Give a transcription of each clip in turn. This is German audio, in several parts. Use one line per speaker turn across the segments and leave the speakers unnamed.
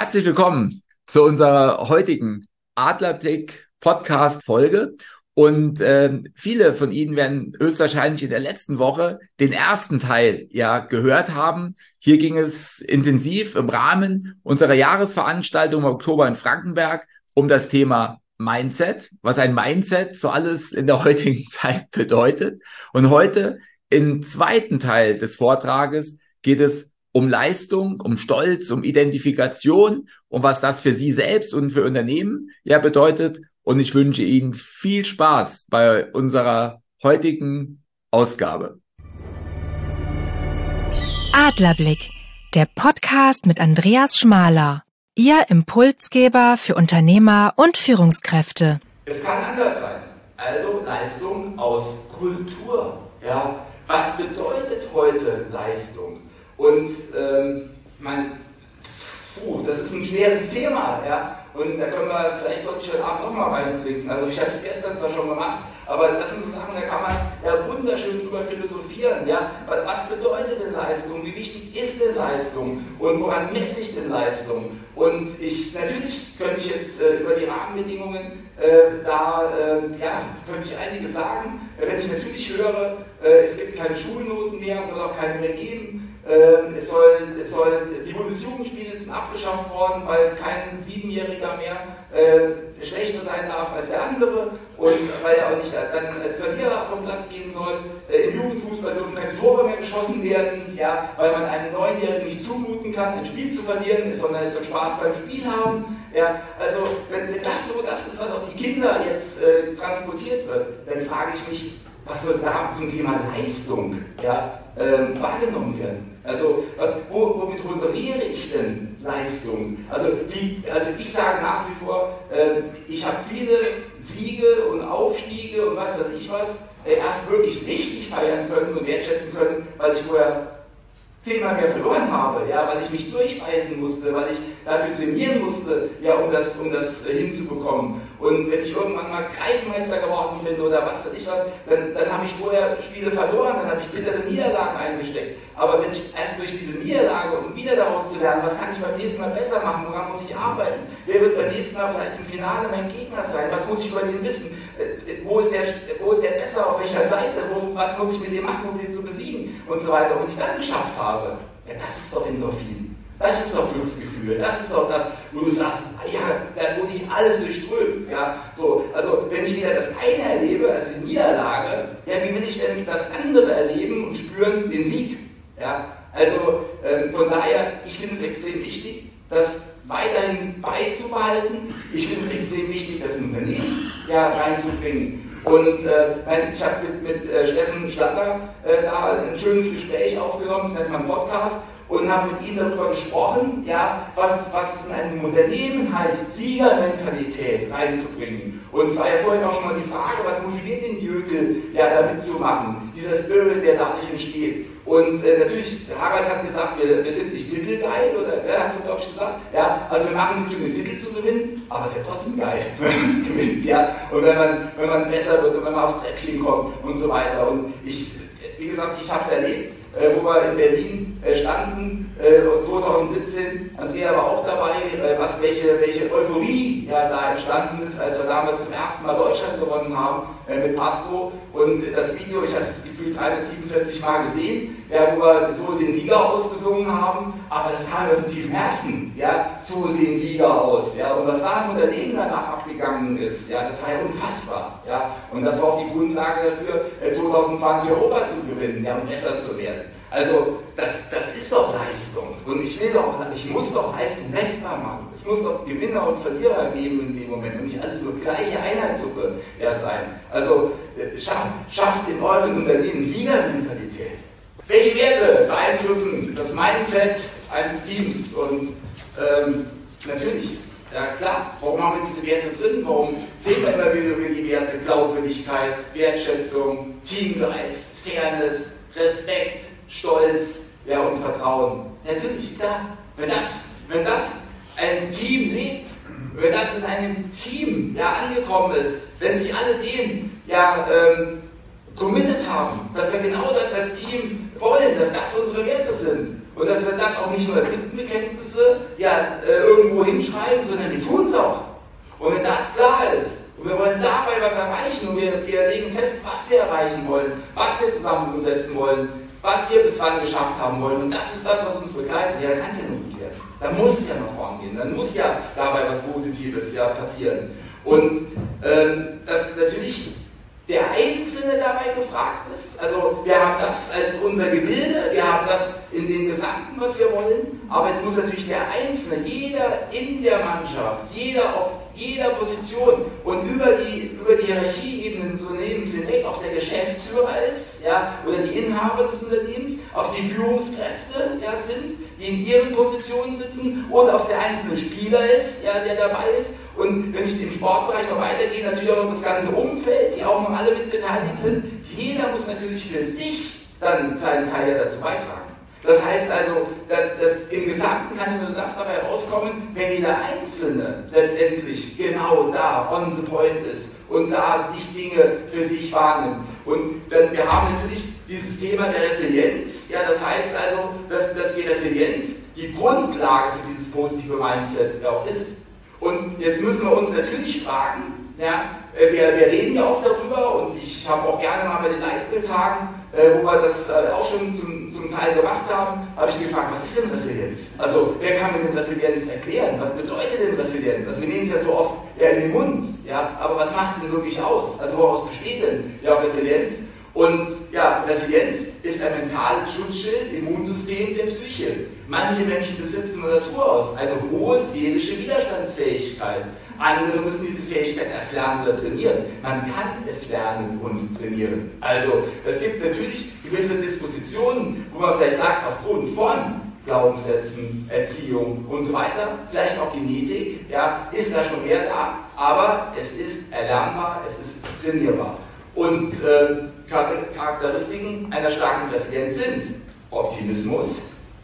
Herzlich willkommen zu unserer heutigen Adlerblick Podcast Folge. Und viele von Ihnen werden höchstwahrscheinlich in der letzten Woche den ersten Teil ja gehört haben. Hier ging es intensiv im Rahmen unserer Jahresveranstaltung im Oktober in Frankenberg um das Thema Mindset, was ein Mindset so alles in der heutigen Zeit bedeutet. Und heute im zweiten Teil des Vortrages geht es um Leistung, um Stolz, um Identifikation und was das für Sie selbst und für Unternehmen ja bedeutet. Und ich wünsche Ihnen viel Spaß bei unserer heutigen Ausgabe.
Adlerblick, der Podcast mit Andreas Schmaler, Ihr Impulsgeber für Unternehmer und Führungskräfte.
Es kann anders sein. Also Leistung aus Kultur. Ja, was bedeutet heute Leistung? Und das ist ein schweres Thema, ja. Und da können wir, vielleicht sollte ich heute Abend nochmal Wein trinken. Also ich habe es gestern zwar schon gemacht, aber das sind so Sachen, da kann man ja wunderschön drüber philosophieren, ja. Was bedeutet denn Leistung? Wie wichtig ist denn Leistung? Und woran messe ich denn Leistung? Und natürlich könnte ich jetzt über die Rahmenbedingungen könnte ich einiges sagen. Wenn ich natürlich höre, es gibt keine Schulnoten mehr und soll auch keine mehr geben. Die Bundesjugendspiele sind abgeschafft worden, weil kein Siebenjähriger mehr schlechter sein darf als der andere und weil er auch nicht dann als Verlierer vom Platz gehen soll. Im Jugendfußball dürfen keine Tore mehr geschossen werden, ja, weil man einem Neunjährigen nicht zumuten kann, ein Spiel zu verlieren, sondern es soll Spaß beim Spiel haben. Ja, also wenn das so das ist, was auf die Kinder jetzt transportiert wird, dann frage ich mich, was soll da zum Thema Leistung wahrgenommen werden? Also womit honoriere ich denn Leistung? Also ich sage nach wie vor, ich habe viele Siege und Aufstiege und was weiß ich was erst wirklich richtig feiern können und wertschätzen können, weil ich vorher 10-mal mehr verloren habe, ja, weil ich mich durchbeißen musste, weil ich dafür trainieren musste, ja, um das hinzubekommen. Und wenn ich irgendwann mal Kreismeister geworden bin oder was weiß ich was, dann habe ich vorher Spiele verloren, dann habe ich bittere Niederlagen eingesteckt. Aber wenn ich erst durch diese Niederlage, um wieder daraus zu lernen, was kann ich beim nächsten Mal besser machen, woran muss ich arbeiten, wer wird beim nächsten Mal vielleicht im Finale mein Gegner sein, was muss ich über den wissen, wo ist der besser, auf welcher Seite, was muss ich mit dem machen, um den zu besiegen und so weiter. Und ich es dann geschafft habe, ja, das ist doch Endorphin. Das ist doch Glücksgefühl, das ist doch das, wo du sagst, ja, da wurde ich alles durchströmt. Ja, so, also wenn ich wieder das eine erlebe, also die Niederlage, ja, wie will ich denn das andere erleben und spüren, den Sieg? Ja, also von daher, ich finde es extrem wichtig, das weiterhin beizubehalten. Ich finde es extrem wichtig, das Unternehmen reinzubringen. Und ich habe mit Steffen Statter da ein schönes Gespräch aufgenommen, das nennt man Podcast, und habe mit ihm darüber gesprochen, ja, was in einem Unternehmen heißt, Siegermentalität reinzubringen. Und es war ja vorhin auch schon mal die Frage, was motiviert den Jökel, ja, da mitzumachen, dieser Spirit, der dadurch entsteht. Und natürlich, Harald hat gesagt, wir sind nicht titelgeil, oder hast du, glaube ich, gesagt? Ja, also wir machen es nicht, um den Titel zu gewinnen, aber es ist ja trotzdem geil, wenn man es gewinnt, ja. Und wenn man besser wird und wenn man aufs Treppchen kommt und so weiter. Und wie gesagt, ich habe es erlebt, wo wir in Berlin standen, 2017, Andrea war auch dabei, welche Euphorie da entstanden ist, als wir damals zum ersten Mal Deutschland gewonnen haben mit Pasco. Und das Video, ich habe das Gefühl 347 Mal gesehen, ja, wo wir So sehen Sieger ausgesungen haben, aber das kam aus dem tiefen Herzen, ja, So sehen Sieger aus, ja, und was da im Unternehmen danach abgegangen ist, ja, das war ja unfassbar, ja, und das war auch die Grundlage dafür, 2020 Europa zu gewinnen, ja, und besser zu werden. Also, das ist doch Leistung. Und ich muss doch Leistung messbar machen. Es muss doch Gewinner und Verlierer geben in dem Moment und nicht alles nur gleiche Einheitssuppe sein. Also, schafft in euren Unternehmen Siegermentalität. Welche Werte beeinflussen das Mindset eines Teams? Und natürlich, ja klar, warum haben wir diese Werte drin? Warum reden wir immer wieder über die Werte? Glaubwürdigkeit, Wertschätzung, Teamgeist, Fairness, Respekt, Stolz, ja, und Vertrauen. Natürlich, klar. Wenn das ein Team lebt, wenn das in einem Team angekommen ist, wenn sich alle dem committed haben, dass wir genau das als Team wollen, dass das unsere Werte sind und dass wir das auch nicht nur als Lippenbekenntnisse irgendwo hinschreiben, sondern wir tun es auch. Und wenn das klar ist, und wir wollen dabei was erreichen, und wir legen fest, was wir erreichen wollen, was wir zusammen umsetzen wollen, was wir bis wann geschafft haben wollen, und das ist das, was uns begleitet, ja, dann kann es ja nur gut werden. Dann muss es ja nach vorn gehen, dann muss ja dabei was Positives passieren. Und dass natürlich der Einzelne dabei gefragt ist. Also wir haben das als unser Gebilde, wir haben das in dem Gesamten, was wir wollen, aber jetzt muss natürlich der Einzelne, jeder in der Mannschaft, jeder auf jeder Position und über die Hierarchieebenen des Unternehmens hinweg, ob es der Geschäftsführer ist, oder die Inhaber des Unternehmens, ob es die Führungskräfte sind, die in ihren Positionen sitzen, oder ob es der einzelne Spieler ist, der dabei ist. Und wenn ich im Sportbereich noch weitergehe, natürlich auch noch das ganze Umfeld, die auch noch alle mit beteiligt sind. Jeder muss natürlich für sich dann seinen Teil dazu beitragen. Das heißt also, dass im Gesamten kann nur das dabei rauskommen, wenn jeder Einzelne letztendlich genau da on the point ist und da sich Dinge für sich wahrnimmt. Und dann, wir haben natürlich dieses Thema der Resilienz. Das heißt also, dass die Resilienz die Grundlage für dieses positive Mindset auch ist. Und jetzt müssen wir uns natürlich fragen, wir reden ja oft darüber, und ich habe auch gerne mal bei den Leitbildtagen, wo wir das auch schon zum Teil gemacht haben, habe ich mich gefragt, was ist denn Resilienz? Also, wer kann mir denn Resilienz erklären? Was bedeutet denn Resilienz? Also, wir nehmen es ja so oft in den Mund, aber was macht es denn wirklich aus? Also, woraus besteht denn Resilienz? Und Resilienz ist ein mentales Schutzschild, Immunsystem der Psyche. Manche Menschen besitzen von Natur aus eine hohe seelische Widerstandsfähigkeit. Andere müssen diese Fähigkeit erst lernen oder trainieren. Man kann es lernen und trainieren. Also es gibt natürlich gewisse Dispositionen, wo man vielleicht sagt, aufgrund von Glaubenssätzen, Erziehung und so weiter, vielleicht auch Genetik, ist da schon mehr da, aber es ist erlernbar, es ist trainierbar. Und Charakteristiken einer starken Resilienz sind Optimismus,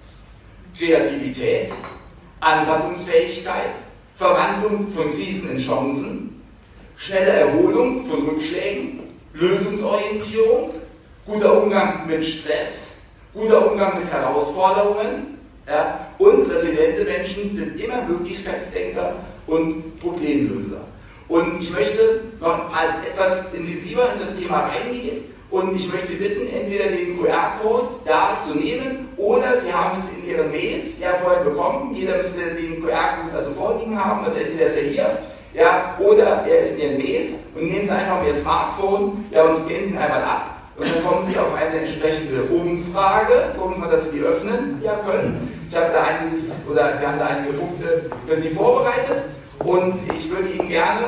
Kreativität, Anpassungsfähigkeit, Verwandlung von Krisen in Chancen, schnelle Erholung von Rückschlägen, Lösungsorientierung, guter Umgang mit Stress, guter Umgang mit Herausforderungen, und resiliente Menschen sind immer Möglichkeitsdenker und Problemlöser. Und ich möchte noch mal etwas intensiver in das Thema reingehen, und ich möchte Sie bitten, entweder den QR-Code da zu nehmen, oder Sie haben es in Ihren Mails vorhin bekommen. Jeder müsste den QR-Code also vorliegen haben, also entweder ist er hier, oder er ist in Ihren Mails, und nehmen Sie einfach mal Ihr Smartphone und scannen ihn einmal ab. Und dann kommen Sie auf eine entsprechende Umfrage. Gucken Sie mal, dass Sie die öffnen können. Wir haben da einige Punkte für Sie vorbereitet, und ich würde Ihnen gerne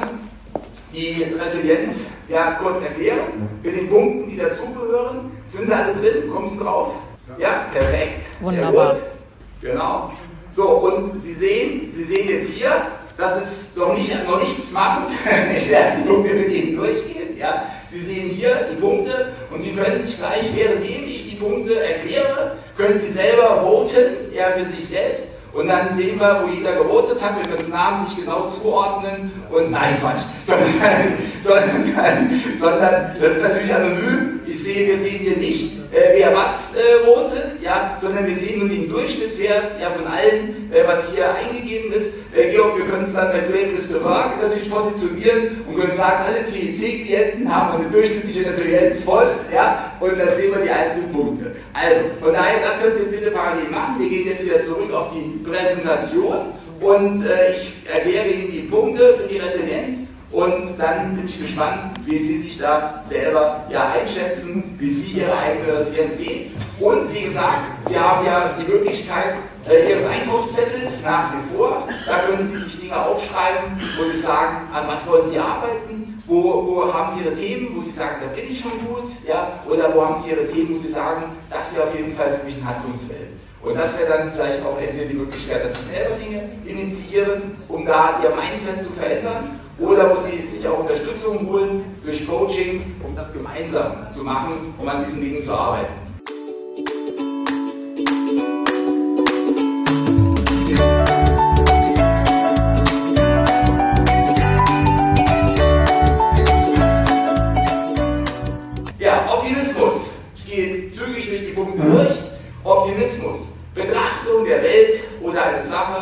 die Resilienz kurz erklären, mit den Punkten, die dazugehören. Sind Sie alle drin? Kommen Sie drauf? Ja, perfekt.
Wunderbar.
Sehr gut. Genau. So, und Sie sehen jetzt hier, das ist noch nichts machen. Ich werde die Punkte mit Ihnen durchgehen. Sie sehen hier die Punkte, und Sie können sich gleich, währenddem ich die Punkte erkläre, können Sie selber voten, für sich selbst. Und dann sehen wir, wo jeder gewotet hat. Wir können es namentlich genau zuordnen. Und nein, Quatsch. Sondern das ist natürlich anonym. Wir sehen hier nicht, wer was votet, sondern wir sehen nur den Durchschnittswert von allen, was hier eingegeben ist. Georg, wir können es dann bei Great Place to Work natürlich positionieren und können sagen, alle CEC-Klienten haben eine durchschnittliche Resilienz voll, und dann sehen wir die einzelnen Punkte. Also, von daher, das können Sie jetzt bitte parallel machen. Wir gehen jetzt wieder zurück auf die Präsentation, und ich erkläre Ihnen die Punkte für die Resilienz, und dann bin ich gespannt, wie Sie sich da selber einschätzen, wie Sie Ihre eigene Resilienz sehen. Und wie gesagt, Sie haben ja die Möglichkeit Ihres Einkaufszettels nach wie vor. Da können Sie sich Dinge aufschreiben, wo Sie sagen, an was wollen Sie arbeiten, wo haben Sie Ihre Themen, wo Sie sagen, da bin ich schon gut, oder wo haben Sie Ihre Themen, wo Sie sagen, das wäre auf jeden Fall für mich ein Handlungsfeld. Und das wäre dann vielleicht auch entweder die Möglichkeit, dass Sie selber Dinge initiieren, um da Ihr Mindset zu verändern, oder wo Sie sich auch Unterstützung holen durch Coaching, um das gemeinsam zu machen, um an diesen Dingen zu arbeiten. Optimismus. Ich gehe zügig durch die Punkte durch. Optimismus. Betrachtung der Welt oder eine Sache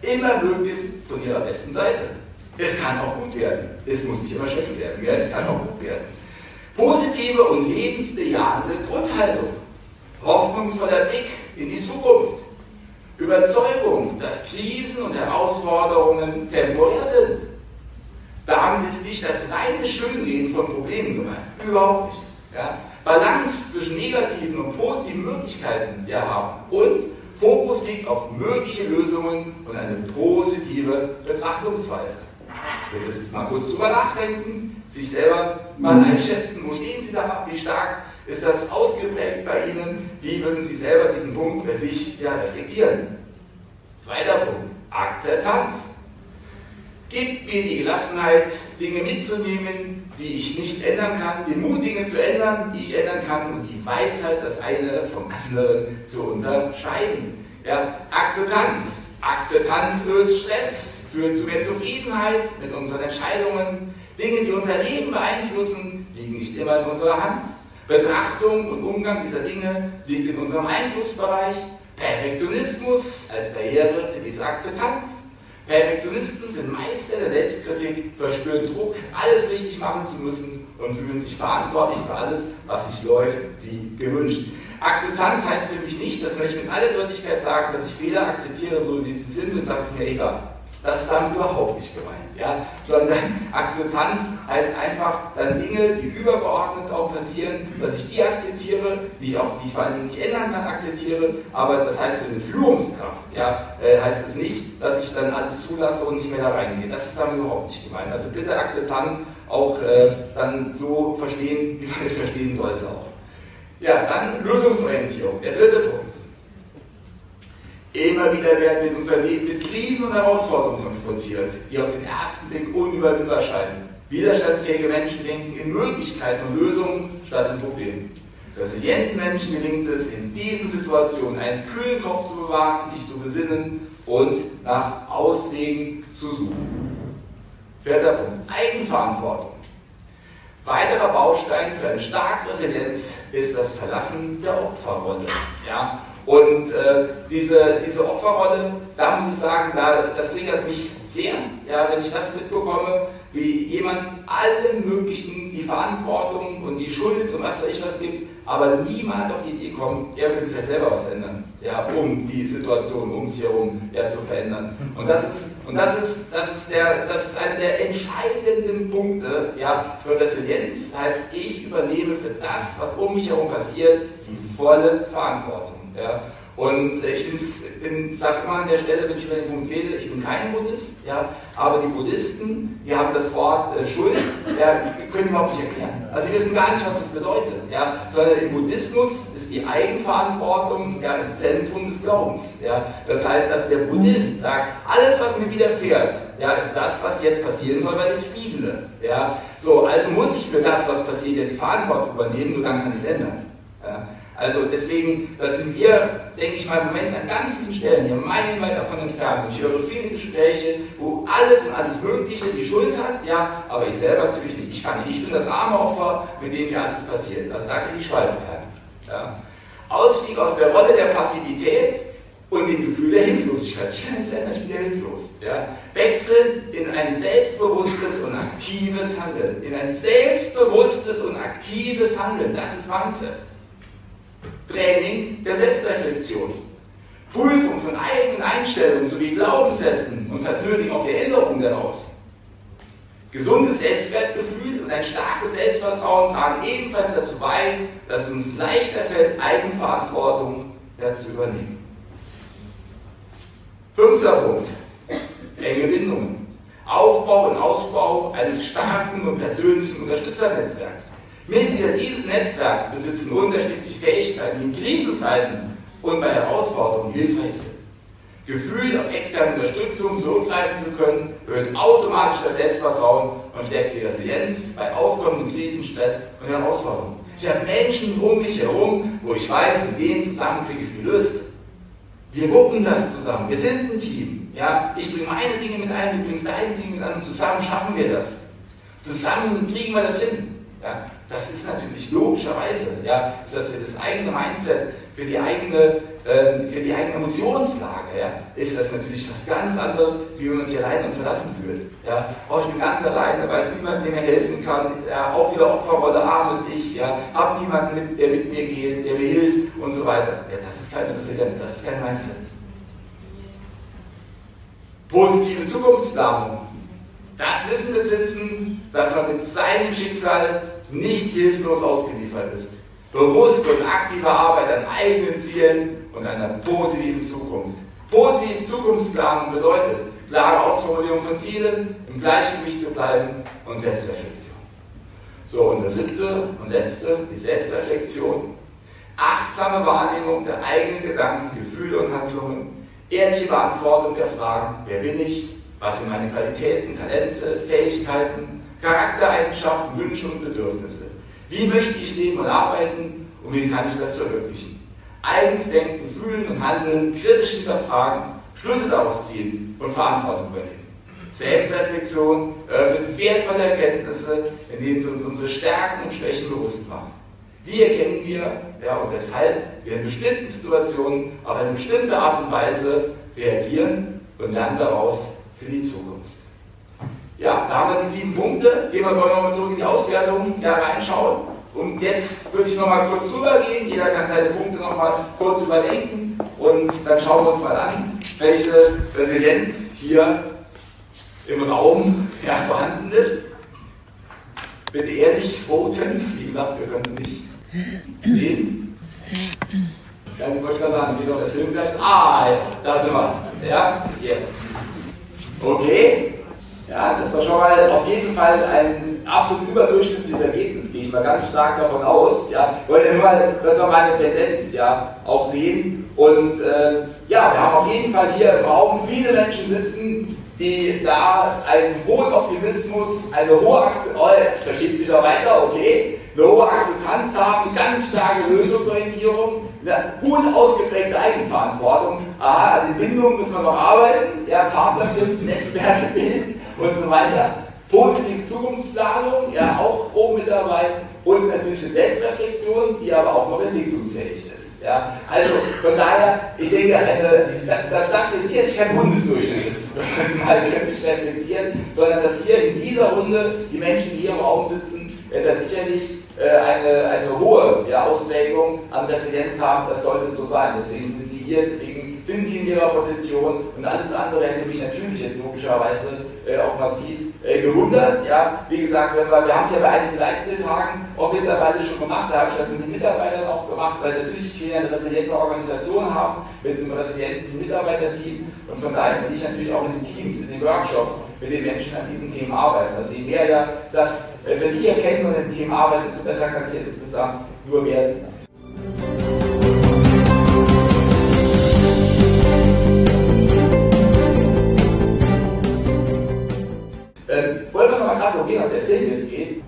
immer möglichst von ihrer besten Seite. Es kann auch gut werden. Es muss nicht immer schlecht werden. Ja, es kann auch gut werden. Positive und lebensbejahende Grundhaltung. Hoffnungsvoller Blick in die Zukunft. Überzeugung, dass Krisen und Herausforderungen temporär sind. Damit ist nicht das reine Schönreden von Problemen gemeint. Überhaupt nicht. Ja? Balance zwischen negativen und positiven Möglichkeiten haben. Und Fokus liegt auf mögliche Lösungen und eine positive Betrachtungsweise. Jetzt mal kurz drüber nachdenken, sich selber mal einschätzen, wo stehen Sie da, wie stark ist das ausgeprägt bei Ihnen, wie würden Sie selber diesen Punkt bei sich reflektieren. Zweiter Punkt, Akzeptanz. Gibt mir die Gelassenheit, Dinge mitzunehmen, die ich nicht ändern kann, den Mut, Dinge zu ändern, die ich ändern kann und die Weisheit, das eine vom anderen zu unterscheiden. Ja, Akzeptanz. Akzeptanz löst Stress, führt zu mehr Zufriedenheit mit unseren Entscheidungen. Dinge, die unser Leben beeinflussen, liegen nicht immer in unserer Hand. Betrachtung und Umgang dieser Dinge liegt in unserem Einflussbereich. Perfektionismus als Barriere für diese Akzeptanz. Perfektionisten sind Meister der Selbstkritik, verspüren Druck, alles richtig machen zu müssen und fühlen sich verantwortlich für alles, was nicht läuft, wie gewünscht. Akzeptanz heißt für mich nicht, das möchte ich mit aller Deutlichkeit sagen, dass ich Fehler akzeptiere, so wie sie sind und sage, es ist mir egal. Das ist damit überhaupt nicht gemeint. Ja? Sondern Akzeptanz heißt einfach dann Dinge, die übergeordnet auch passieren, dass ich die akzeptiere, die ich vor allem nicht ändern kann, akzeptiere. Aber das heißt für eine Führungskraft, heißt es nicht, dass ich dann alles zulasse und nicht mehr da reingehe. Das ist damit überhaupt nicht gemeint. Also bitte Akzeptanz auch dann so verstehen, wie man es verstehen sollte auch. Ja, dann Lösungsorientierung, der dritte Punkt. Immer wieder werden wir in unserem Leben mit Krisen und Herausforderungen konfrontiert, die auf den ersten Blick unüberwindbar scheinen. Widerstandsfähige Menschen denken in Möglichkeiten und Lösungen statt in Problemen. Resilienten Menschen gelingt es, in diesen Situationen einen kühlen Kopf zu bewahren, sich zu besinnen und nach Auswegen zu suchen. Vierter Punkt, Eigenverantwortung. Weiterer Baustein für eine starke Resilienz ist das Verlassen der Opferrolle. Ja? Und diese Opferrolle, da muss ich sagen, das triggert mich sehr, ja, wenn ich das mitbekomme, wie jemand allen möglichen die Verantwortung und die Schuld und was weiß ich was gibt, aber niemals auf die Idee kommt, er will vielleicht selber was ändern, ja, um die Situation um sich herum zu verändern. Und das ist einer der entscheidenden Punkte, ja, für Resilienz. Das heißt, ich übernehme für das, was um mich herum passiert, die volle Verantwortung. Ja. Und ich sage immer an der Stelle, wenn ich über den Punkt rede, ich bin kein Buddhist, ja, aber die Buddhisten, die haben das Wort Schuld, können überhaupt nicht erklären. Also sie wissen gar nicht, was das bedeutet, ja, sondern im Buddhismus ist die Eigenverantwortung im Zentrum des Glaubens. Ja. Das heißt, also der Buddhist sagt, alles, was mir widerfährt, ist das, was jetzt passieren soll, weil ich es spiegle. Ja. So, also muss ich für das, was passiert, die Verantwortung übernehmen, nur dann kann ich es ändern. Ja. Also deswegen, da sind wir, denke ich mal, im Moment an ganz vielen Stellen hier meilenweit davon entfernt. Und ich höre viele Gespräche, wo alles und alles Mögliche die Schuld hat, ja, aber ich selber natürlich nicht. Ich bin das arme Opfer, mit dem hier alles passiert. Also da kriege ich Schweißperlen. Ja. Ausstieg aus der Rolle der Passivität und dem Gefühl der Hilflosigkeit. Ich kann nichts ändern, ich bin ja hilflos. Ja. Wechsel in ein selbstbewusstes und aktives Handeln. In ein selbstbewusstes und aktives Handeln. Das ist Mindset. Training der Selbstreflexion, Prüfung von eigenen Einstellungen sowie Glaubenssätzen und versöhnlich auch der Änderung daraus. Gesundes Selbstwertgefühl und ein starkes Selbstvertrauen tragen ebenfalls dazu bei, dass es uns leichter fällt, Eigenverantwortung zu übernehmen. Fünfter Punkt, enge Bindungen. Aufbau und Ausbau eines starken und persönlichen Unterstützernetzwerks. Mitglieder dieses Netzwerks besitzen unterschiedliche Fähigkeiten, die in Krisenzeiten und bei Herausforderungen hilfreich sind. Gefühl, auf externe Unterstützung zurückgreifen zu können, erhöht automatisch das Selbstvertrauen und stärkt die Resilienz bei aufkommenden Krisen, Stress und Herausforderungen. Ich habe Menschen um mich herum, wo ich weiß, mit denen zusammen kriege ich es gelöst. Wir wuppen das zusammen, wir sind ein Team. Ja? Ich bringe meine Dinge mit ein, du bringst deine Dinge mit an und zusammen schaffen wir das. Zusammen kriegen wir das hin. Ja, das ist natürlich logischerweise, dass wir das eigene Mindset für die eigene Emotionslage, ja, ist das natürlich was ganz anderes, wie wenn man sich allein und verlassen fühlt. Ja. Oh, ich bin ganz alleine, weiß niemand, der mir helfen kann, ja, auch wieder Opferrolle, armes Ich, ja, hab niemanden, der mit mir geht, der mir hilft und so weiter. Ja, das ist keine Resilienz, das ist kein Mindset. Positive Zukunftsplanung. Das Wissen besitzen, dass man mit seinem Schicksal nicht hilflos ausgeliefert ist. Bewusste und aktive Arbeit an eigenen Zielen und einer positiven Zukunft. Positive Zukunftsplanung bedeutet klare Ausformulierung von Zielen, im Gleichgewicht zu bleiben und Selbstreflexion. So, und das 7. und letzte, die Selbstreflexion. Achtsame Wahrnehmung der eigenen Gedanken, Gefühle und Handlungen. Ehrliche Beantwortung der Fragen, wer bin ich, was sind meine Qualitäten, Talente, Fähigkeiten, Charaktereigenschaften, Wünsche und Bedürfnisse. Wie möchte ich leben und arbeiten und wie kann ich das verwirklichen? Eigens denken, fühlen und handeln, kritisch hinterfragen, Schlüsse daraus ziehen und Verantwortung übernehmen. Selbstreflexion eröffnet wertvolle Erkenntnisse, in denen sie uns unsere Stärken und Schwächen bewusst machen. Wie erkennen wir, ja, und weshalb wir in bestimmten Situationen auf eine bestimmte Art und Weise reagieren und lernen daraus für die Zukunft. Ja, da haben wir die 7 Punkte. Gehen wir nochmal zurück in die Auswertung, ja, reinschauen. Und jetzt würde ich nochmal kurz drüber gehen. Jeder kann seine Punkte nochmal kurz überdenken. Und dann schauen wir uns mal an, welche Resilienz hier im Raum, ja, vorhanden ist. Bitte ehrlich voten. Wie gesagt, wir können es nicht sehen. Ja, ich wollte gerade sagen, geht doch der Film gleich. Ah, ja, da sind wir. Ja, bis jetzt. Okay. Ja, das war schon mal auf jeden Fall ein absolut überdurchschnittliches Ergebnis, gehe ich mal ganz stark davon aus. Ja, wollte nur mal, das war meine Tendenz, ja, auch sehen. Und ja, wir haben auf jeden Fall hier im Raum viele Menschen sitzen, die da einen hohen Optimismus, eine hohe Akzeptanz, oh, versteht sich auch weiter, okay, eine hohe Akzeptanz haben, eine ganz starke Lösungsorientierung, eine gut ausgeprägte Eigenverantwortung. Aha, an den Bindungen müssen wir noch arbeiten, ja, Partner finden, Netzwerke bilden und so weiter. Positive Zukunftsplanung, ja, auch oben mit dabei. Und natürlich eine Selbstreflexion, die aber auch noch entwicklungsfähig ist. Ja. Also von daher, ich denke, dass das jetzt hier nicht kein Bundesdurchschnitt ist, wenn man es mal kritisch reflektiert, sondern dass hier in dieser Runde die Menschen, die hier im Raum sitzen, da sicherlich eine hohe, ja, Ausprägung an Resilienz haben. Das sollte so sein. Deswegen sind sie hier, deswegen sind sie in ihrer Position und alles andere hätte mich natürlich jetzt logischerweise auch massiv gewundert. Ja. Wie gesagt, wir haben es ja bei einigen Leitbildtagen auch mittlerweile schon gemacht, da habe ich das mit den Mitarbeitern auch gemacht, weil natürlich ich will ja eine resiliente Organisation haben, mit einem resilienten Mitarbeiterteam und von daher will ich natürlich auch in den Teams, in den Workshops mit den Menschen an diesen Themen arbeiten. Also je mehr ja das für sich erkennen und in den Themen arbeiten, desto besser kann es ja insgesamt nur werden. Wollen wir nochmal gerade probieren, ob der Film jetzt geht?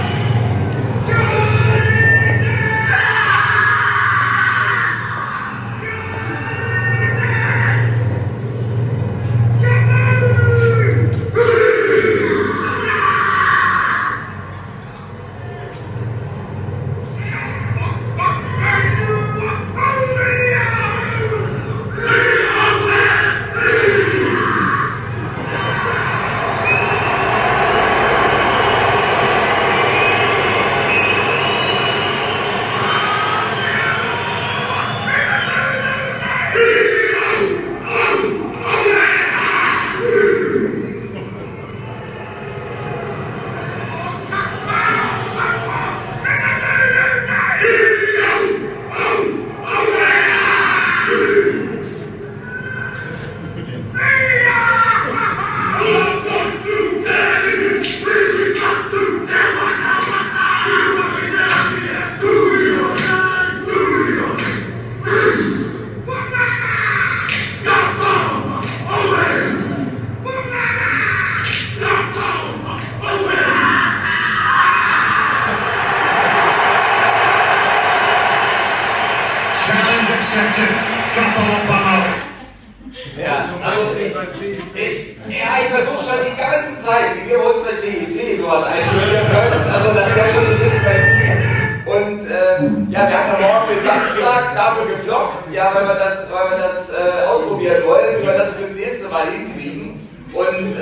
Ich versuche schon die ganze Zeit, wie wir uns bei CEC sowas einstellen können. Also das wäre schon ein bisschen mein Ziel. Und ja, wir haben ja morgen den Samstag dafür geblockt, ja, weil wir das ausprobieren wollen, wie wir das fürs nächste Mal hinkriegen. Und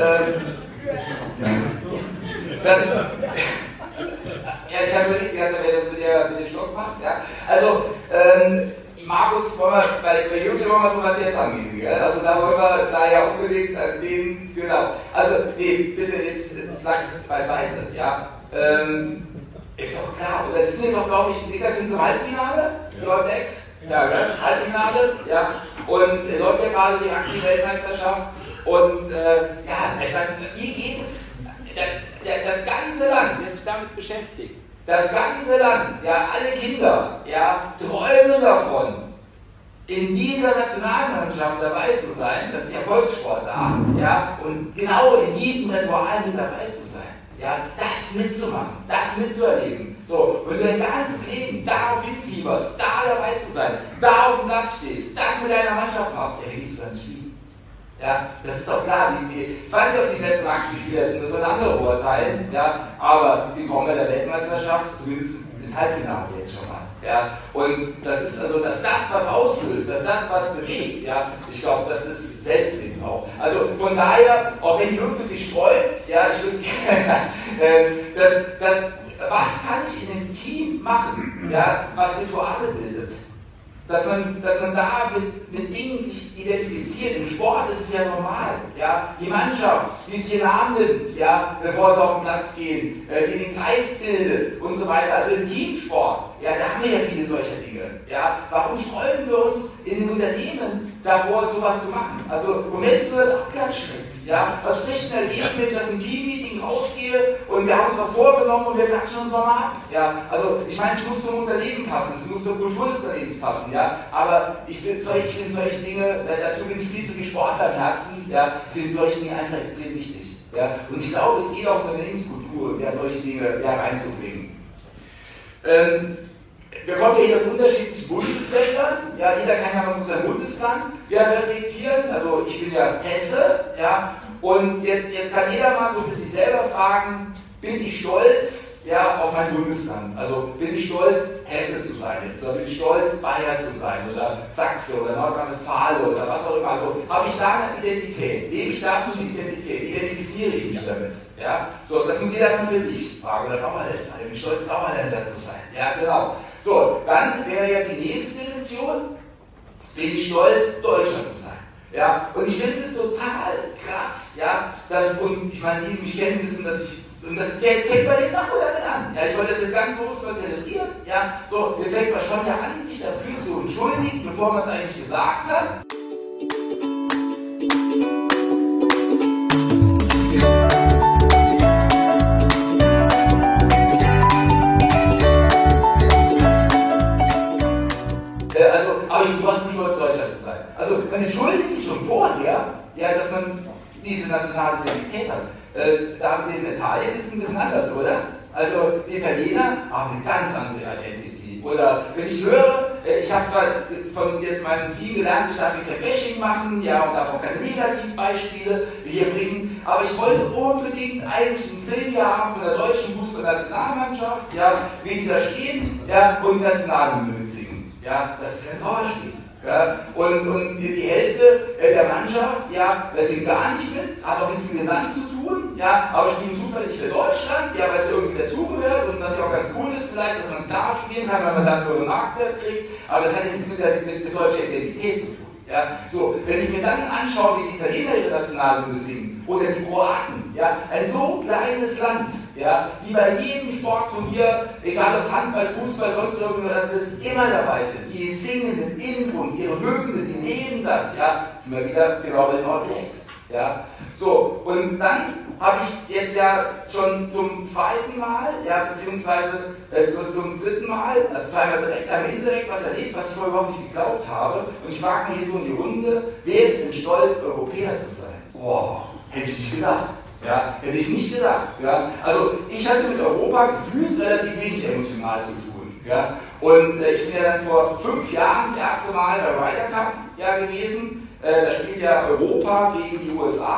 ja, ich habe überlegt, wer das mit dem Stock macht. Ja. Also, Markus, bei YouTube wollen wir sowas jetzt angehen. Gell? Also, da wollen wir da ja unbedingt an den, genau. Also, nee, bitte jetzt Lachs beiseite. Ja. Ist doch klar. Und das sind jetzt auch, glaube ich, das sind zum Halbfinale, die All Blacks. Ja, gell? Halbfinale, ja. Und läuft ja gerade die Rugby-Weltmeisterschaft. Und ja, ich meine, wie geht es? Das ganze Land wird sich damit beschäftigt. Das ganze Land, ja, alle Kinder, ja, träumen davon, in dieser Nationalmannschaft dabei zu sein. Das ist ja Volkssport da, ja, und genau in diesem Ritual mit dabei zu sein. Ja, das mitzumachen, das mitzuerleben. So, wenn du dein ganzes Leben darauf hinfieberst, da dabei zu sein, da auf dem Platz stehst, das mit deiner Mannschaft machst, ja, vergisst du dann das Spiel. Ja, das ist auch klar. Ich weiß nicht, ob sie die besten Rugby-Spieler sind, das soll andere beurteilen, ja, aber sie kommen bei der Weltmeisterschaft zumindest ins Halbfinale jetzt schon mal. Ja, und das ist also, dass das was auslöst, dass das was bewegt, ja, ich glaube, das ist Selbstwissen auch. Also von daher, auch wenn die Luft sich sträubt, ja, ich würde es was kann ich in einem Team machen, ja, was Rituale bildet? Dass man da mit Dingen sich identifiziert. Im Sport ist es ja normal. Ja? Die Mannschaft, die sich in den Arm nimmt, ja, bevor sie auf den Platz gehen, die den Kreis bildet und so weiter. Also im Teamsport, ja, da haben wir ja viele solcher Dinge. Ja? Warum sträuben wir uns in den Unternehmen davor, sowas zu machen? Also im Moment ist nur das Abklatschen. Ja? Was spricht denn dagegen, wenn ich aus einem Teammeeting rausgehe und wir haben uns was vorgenommen und wir klatschen uns nochmal ab? Ja? Also ich meine, es muss zum Unternehmen passen, es muss zur Kultur des Unternehmens passen. Ja? Aber ich finde solche Dinge, dazu bin ich viel zu viel Sportler am Herzen, ja? Ich finde solche Dinge einfach extrem wichtig. Ja? Und ich glaube, es geht auch um Unternehmenskultur, ja, solche Dinge ja, reinzubringen. Wir kommen ja hier aus unterschiedlichen Bundesländern, ja, jeder kann ja mal so sein Bundesland ja, reflektieren, also ich bin ja Hesse, ja, und jetzt kann jeder mal so für sich selber fragen, bin ich stolz ja, auf mein Bundesland, also bin ich stolz, Hesse zu sein jetzt, oder bin ich stolz, Bayer zu sein, oder Sachse, oder Nordrhein-Westfalen, oder was auch immer, also habe ich da eine Identität, lebe ich dazu eine Identität, identifiziere ich mich damit, ja, so, das muss jeder erstmal für sich fragen, oder Sauerländer, bin ich stolz, Sauerländer zu sein, ja, genau. So, dann wäre ja die nächste Dimension, bin ich stolz, Deutscher zu sein. Ja, und ich finde es total krass, ja, dass, und ich meine, die, die mich kennen, wissen, dass ich, und das ist ja, jetzt fängt man den Nacken damit an. Ja, ich wollte das jetzt ganz bewusst mal zelebrieren. Ja, so, jetzt fängt man schon ja an, sich dafür zu entschuldigen, bevor man es eigentlich gesagt hat. Aber ich bin trotzdem stolz, Deutscher zu sein. Also man entschuldigt sich schon vorher, ja, dass man diese nationale Identität hat. Da mit den Italien ist es ein bisschen anders, oder? Also die Italiener haben eine ganz andere Identity. Oder wenn ich höre, ich habe zwar von jetzt meinem Team gelernt, ich darf kein Bashing machen, ja, und darf auch keine Negativbeispiele hier bringen, aber ich wollte unbedingt eigentlich einen Film haben von der deutschen Fußballnationalmannschaft, ja, wie die da stehen, ja, und die Nationalhymne mitsingen. Ja, das ist ja ein Trauerspiel. Ja, und die Hälfte der Mannschaft, ja, singt gar nicht mit, hat auch nichts mit dem Land zu tun, ja, aber spielen zufällig für Deutschland, ja, weil es irgendwie dazugehört und das ja auch ganz cool ist vielleicht, dass man da spielen kann, weil man dann höheren Marktwert kriegt, aber das hat ja nichts mit deutscher Identität zu tun. Ja, so, wenn ich mir dann anschaue, wie die Italiener ihre Nationalhymne singen oder die Kroaten, ja, ein so kleines Land, ja, die bei jedem Sportturnier, egal ob es Handball, Fußball, sonst irgendwas ist, immer dabei sind, die singen mit Inbrunst, ihre Hymne, die nehmen das, ja, sind wir wieder genau bei den All Blacks. Ja, so, und dann habe ich jetzt ja schon zum zweiten Mal, ja, beziehungsweise zum dritten Mal, also zweimal direkt, einmal indirekt was erlebt, was ich vorher überhaupt nicht geglaubt habe. Und ich frage mich hier so in die Runde, wer ist denn stolz, Europäer zu sein? Boah, hätte ich nicht gedacht. Ja, hätte ich nicht gedacht. Ja. Also ich hatte mit Europa gefühlt relativ wenig emotional zu tun. Ja. Und ich bin ja dann vor 5 Jahren das erste Mal bei Ryder Cup ja, gewesen. Da spielt ja Europa gegen die USA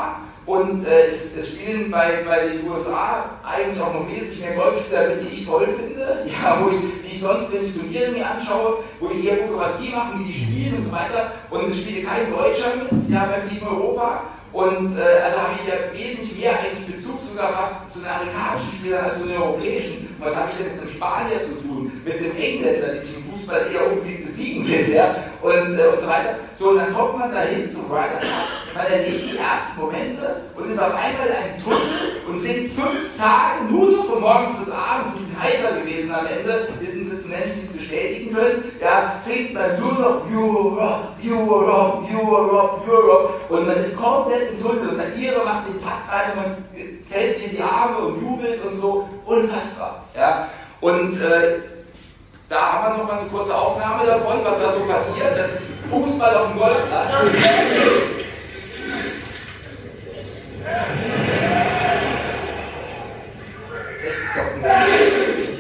und es spielen bei den USA eigentlich auch noch wesentlich mehr Golfspieler mit, die ich toll finde, ja, die ich sonst, wenn ich Turniere mir anschaue, wo ich eher gucke, was die machen, wie die spielen und so weiter, und es spielt kein Deutscher mit, ja, beim Team Europa. Und also habe ich ja wesentlich mehr eigentlich Bezug sogar fast zu den amerikanischen Spielern als zu den europäischen. Was habe ich denn mit einem Spanier zu tun, mit dem Engländer, den ich im Fußball eher unbedingt besiegen will, ja? Und so weiter. So, und dann kommt man dahin zum Ryder Cup, man erlebt die ersten Momente und ist auf einmal in einem Tunnel und sind 5 Tage nur noch von morgens bis abends, ich bin heißer gewesen am Ende, hinten sitzen Menschen, die es bestätigen können, ja, singt man nur noch Europe, Europe, Europe, Europe, und man ist komplett im Tunnel und der Ire macht den Putt rein und man fällt sich in die Arme und jubelt und so, unfassbar. Ja. Und da haben wir noch mal eine kurze Aufnahme davon, was da so passiert. Das ist Fußball auf dem Golfplatz. 60.000 Menschen.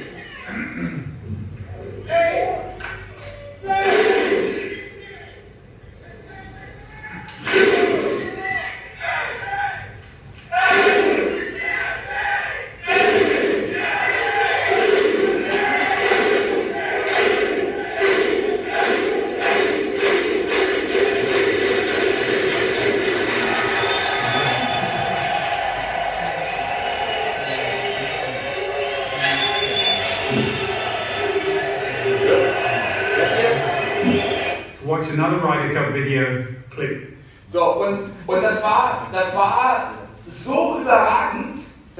Watch another Ryder Cup video clip.
So, und das war so überragend,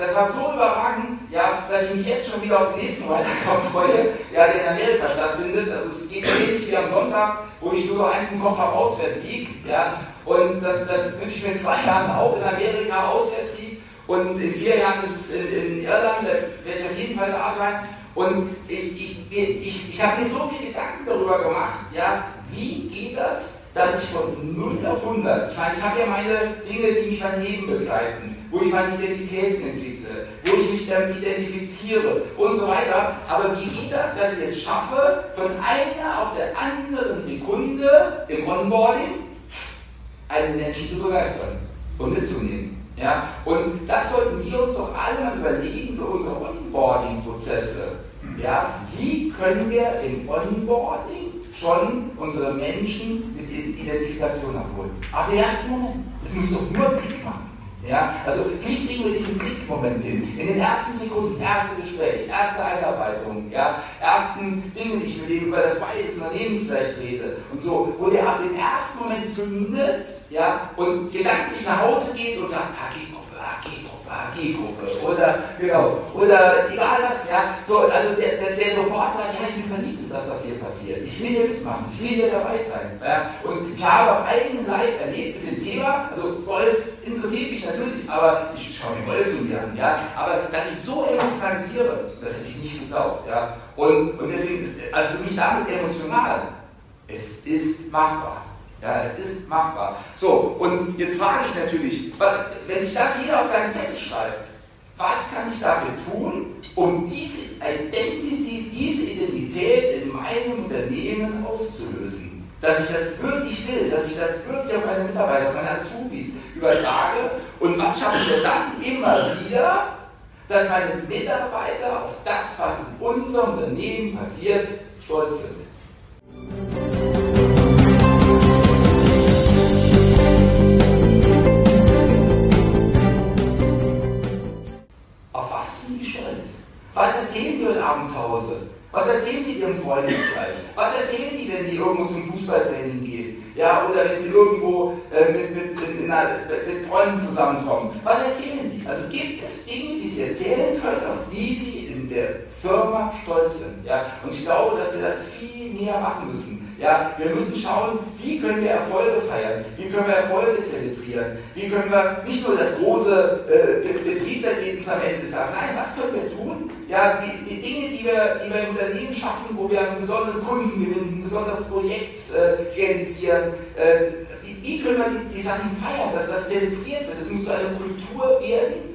ja, dass ich mich jetzt schon wieder auf den nächsten Ryder Cup freue, ja, der in Amerika stattfindet. Also es geht ähnlich wie am Sonntag, wo ich nur noch eins im Kopf habe, Auswärtssieg, ja, und das wünsche ich mir in 2 Jahren auch in Amerika, Auswärtssieg, und in 4 Jahren ist es in Irland, da werde ich auf jeden Fall da sein. Und ich habe mir so viel Gedanken darüber gemacht, ja, wie geht das, dass ich von 0 auf 100, ich meine, ich habe ja meine Dinge, die mich mein Leben begleiten, wo ich meine Identitäten entwickle, wo ich mich damit identifiziere und so weiter, aber wie geht das, dass ich es schaffe, von einer auf der anderen Sekunde im Onboarding einen Menschen zu begeistern und mitzunehmen? Ja? Und das sollten wir uns doch alle mal überlegen für unsere Onboarding-Prozesse. Ja? Wie können wir im Onboarding schon unsere Menschen mit Identifikation abholen? Aber der erste Moment, es muss doch nur Klick machen. Ja? Also wie kriegen wir diesen Klickmoment hin? In den ersten Sekunden, erste Gespräch, erste Einarbeitung, ja? Ersten Dinge, die ich mit denen über das Why des Unternehmens vielleicht rede und so, wo der ab dem ersten Moment zündet, ja, und gedanklich nach Hause geht und sagt, AG-Gruppe, AG-Gruppe, AG-Gruppe, oder genau, oder egal was, ja, so, also der sofort sagt, ja, ich bin verliebt in das, was hier passiert, ich will hier mitmachen, ich will hier dabei sein, ja, und ich habe am eigenen Leib erlebt mit dem Thema, also Golf interessiert mich natürlich, aber ich schaue mir Golf nur an, ja, aber dass ich so emotionalisiere, das hätte ich nicht geglaubt, ja, und deswegen ist, also für mich damit emotional, es ist machbar. Ja, es ist machbar. So, und jetzt frage ich natürlich, wenn sich das jeder auf seinen Zettel schreibt, was kann ich dafür tun, um diese Identität in meinem Unternehmen auszulösen? Dass ich das wirklich will, dass ich das wirklich auf meine Mitarbeiter, auf meine Azubis übertrage. Und was schaffen wir dann immer wieder? Dass meine Mitarbeiter auf das, was in unserem Unternehmen passiert, stolz sind. Was erzählen die heute Abend zu Hause? Was erzählen die ihrem Freundeskreis? Was erzählen die, wenn die irgendwo zum Fußballtraining gehen? Ja, oder wenn sie irgendwo mit Freunden zusammenkommen? Was erzählen die? Also gibt es Dinge, die sie erzählen können, auf die sie in der Firma stolz sind? Ja? Und ich glaube, dass wir das viel mehr machen müssen. Ja, wir müssen schauen, wie können wir Erfolge feiern, wie können wir Erfolge zelebrieren, wie können wir nicht nur das große Betriebsergebnis am Ende sagen, nein, was können wir tun? Ja, die Dinge, die wir im Unternehmen schaffen, wo wir einen besonderen Kunden gewinnen, ein besonderes Projekt realisieren, wie können wir die Sachen feiern, dass das zelebriert wird? Es muss zu einer Kultur werden,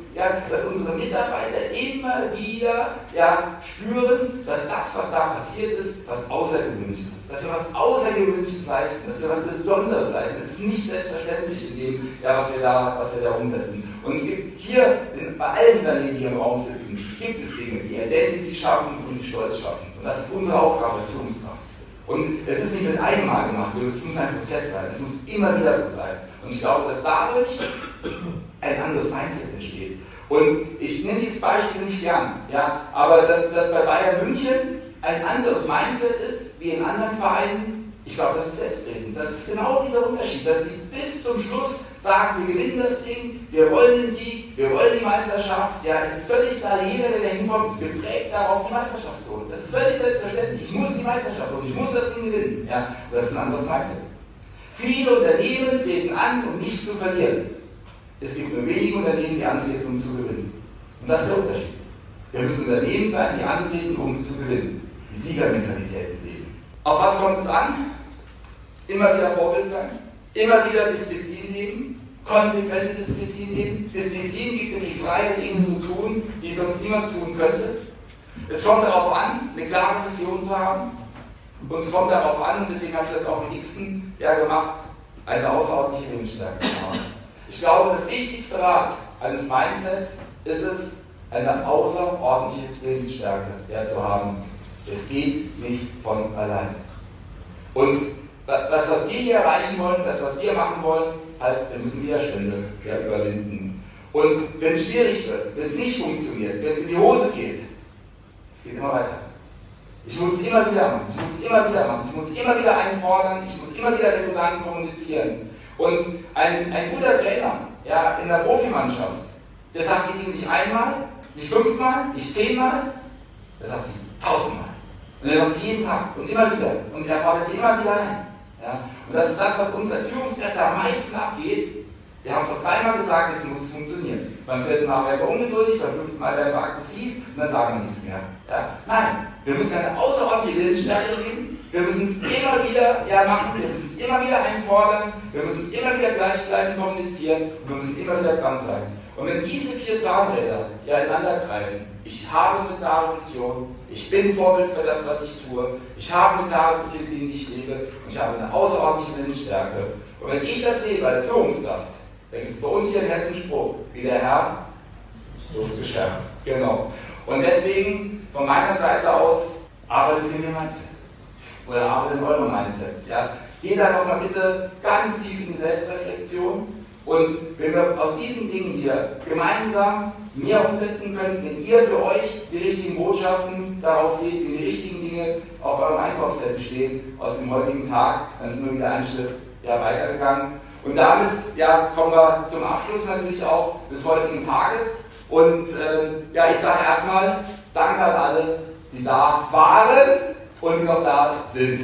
ja, dass unsere Mitarbeiter immer wieder ja, spüren, dass das, was da passiert ist, was Außergewöhnliches ist. Dass wir was Außergewöhnliches leisten, dass wir was Besonderes leisten. Es ist nicht selbstverständlich in dem, ja, was wir da umsetzen. Und es gibt hier, bei allen Unternehmen, die hier im Raum sitzen, gibt es Dinge, die Identity schaffen und die Stolz schaffen. Und das ist unsere Aufgabe als Führungskraft. Und es ist nicht mit einem Mal gemacht, es muss ein Prozess sein, es muss immer wieder so sein. Und ich glaube, dass dadurch ein anderes Mindset entsteht. Und ich nehme dieses Beispiel nicht gern, ja, aber dass bei Bayern München ein anderes Mindset ist wie in anderen Vereinen, ich glaube, das ist selbstredend. Das ist genau dieser Unterschied, dass die bis zum Schluss sagen, wir gewinnen das Ding, wir wollen den Sieg, wir wollen die Meisterschaft. Ja, es ist völlig klar, jeder, der da hinkommt, ist geprägt darauf, die Meisterschaft zu holen. Das ist völlig selbstverständlich. Ich muss die Meisterschaft holen, ich muss das Ding gewinnen. Ja, und das ist ein anderes Mindset. Viele Unternehmen treten an, um nicht zu verlieren. Es gibt nur wenige Unternehmen, die antreten, um zu gewinnen. Und das ist der Unterschied. Wir müssen Unternehmen sein, die antreten, um zu gewinnen. Die Siegermentalität leben. Auf was kommt es an? Immer wieder Vorbild sein, immer wieder Disziplin leben, konsequente Disziplin leben. Disziplin gibt mir die Freiheit, Dinge zu tun, die ich sonst niemals tun könnte. Es kommt darauf an, eine klare Vision zu haben. Und es kommt darauf an, und deswegen habe ich das auch im nächsten Jahr gemacht, eine außerordentliche Willensstärke zu haben. Ich glaube, das wichtigste Rad eines Mindsets ist es, eine außerordentliche Willensstärke zu haben. Es geht nicht von allein. Und das, was wir hier erreichen wollen, das, was wir machen wollen, heißt, wir müssen Widerstände überwinden. Und wenn es schwierig wird, wenn es nicht funktioniert, wenn es in die Hose geht, es geht immer weiter. Ich muss es immer wieder machen, ich muss es immer wieder machen, ich muss immer wieder einfordern, ich muss immer wieder redundant kommunizieren. Und ein guter Trainer ja, in der Profimannschaft, der sagt die Dinge nicht einmal, nicht 5-mal, nicht 10-mal, der sagt sie 1000-mal. Und er sagt sie jeden Tag und immer wieder. Und er fordert sie immer wieder ein. Ja? Und das ist das, was uns als Führungskräfte am meisten abgeht. Wir haben es auch 3-mal gesagt, jetzt muss es funktionieren. Beim 4. Mal werden wir ungeduldig, beim 5. Mal werden wir aggressiv und dann sagen wir nichts mehr. Ja? Nein, wir müssen eine außerordentliche Willensstärke geben. Wir müssen es immer wieder machen, wir müssen es immer wieder einfordern, wir müssen es immer wieder gleichbleibend kommunizieren und wir müssen immer wieder dran sein. Und wenn diese 4 Zahnräder ineinander greifen, ich habe eine klare Vision, ich bin Vorbild für das, was ich tue, ich habe eine klare Disziplin, die ich lebe und ich habe eine außerordentliche Willensstärke. Und wenn ich das lebe als Führungskraft, dann gibt es bei uns hier in Hessen Spruch, wie der Herr, so ist geschärft. Genau. Und deswegen von meiner Seite aus arbeitet in dem Mindset. Oder arbeitet in eurem Mindset. Ja? Geht da nochmal bitte ganz tief in die Selbstreflexion. Und wenn wir aus diesen Dingen hier gemeinsam mehr umsetzen können, wenn ihr für euch die richtigen Botschaften daraus seht, wenn die richtigen Dinge auf eurem Einkaufszettel stehen aus dem heutigen Tag, dann ist nur wieder ein Schritt weitergegangen. Und damit kommen wir zum Abschluss natürlich auch des heutigen Tages. Und ich sage erstmal Danke an alle, die da waren und die noch da sind.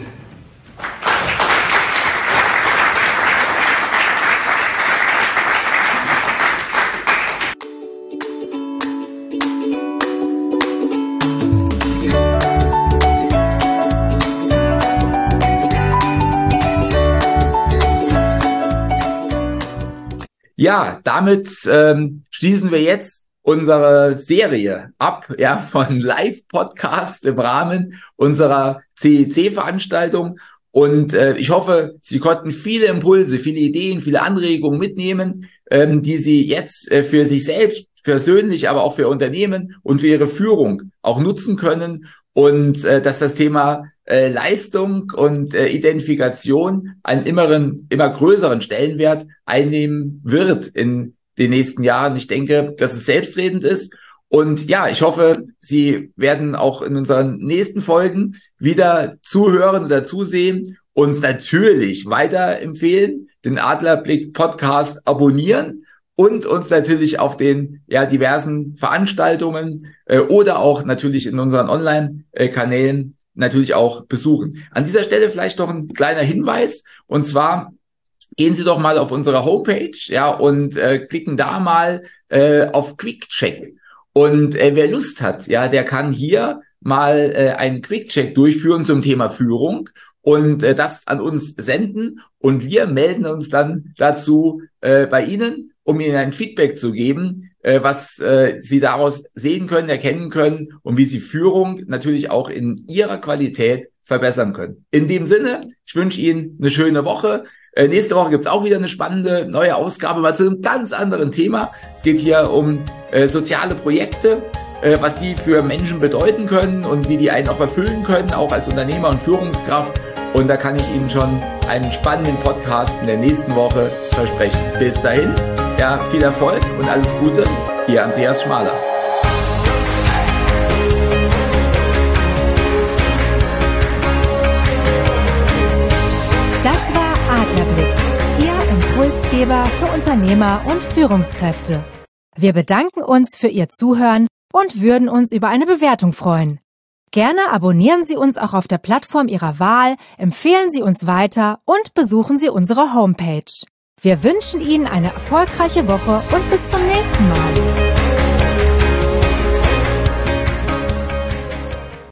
Ja, damit schließen wir jetzt unsere Serie ab, von Live-Podcasts im Rahmen unserer CEC-Veranstaltung. Und ich hoffe, Sie konnten viele Impulse, viele Ideen, viele Anregungen mitnehmen, die Sie jetzt für sich selbst persönlich, aber auch für Unternehmen und für Ihre Führung auch nutzen können. Und dass das Thema Leistung und Identifikation einen immer größeren Stellenwert einnehmen wird in den nächsten Jahren. Ich denke, dass es selbstredend ist. Und ich hoffe, Sie werden auch in unseren nächsten Folgen wieder zuhören oder zusehen, uns natürlich weiterempfehlen, den Adlerblick Podcast abonnieren und uns natürlich auf den diversen Veranstaltungen oder auch natürlich in unseren Online-Kanälen natürlich auch besuchen. An dieser Stelle vielleicht noch ein kleiner Hinweis, und zwar gehen Sie doch mal auf unsere Homepage und klicken da mal auf Quick Check. Und wer Lust hat, der kann hier mal einen Quick Check durchführen zum Thema Führung und das an uns senden, und wir melden uns dann dazu bei Ihnen, um Ihnen ein Feedback zu geben, was Sie daraus sehen können, erkennen können und wie Sie Führung natürlich auch in Ihrer Qualität verbessern können. In dem Sinne, ich wünsche Ihnen eine schöne Woche. Nächste Woche gibt's auch wieder eine spannende neue Ausgabe, mal zu einem ganz anderen Thema. Es geht hier um soziale Projekte, was die für Menschen bedeuten können und wie die einen auch erfüllen können, auch als Unternehmer und Führungskraft. Und da kann ich Ihnen schon einen spannenden Podcast in der nächsten Woche versprechen. Bis dahin, ja, viel Erfolg und alles Gute. Ihr Andreas Schmaler.
Das war Adlerblick, Ihr Impulsgeber für Unternehmer und Führungskräfte. Wir bedanken uns für Ihr Zuhören und würden uns über eine Bewertung freuen. Gerne abonnieren Sie uns auch auf der Plattform Ihrer Wahl, empfehlen Sie uns weiter und besuchen Sie unsere Homepage. Wir wünschen Ihnen eine erfolgreiche Woche und bis zum nächsten Mal.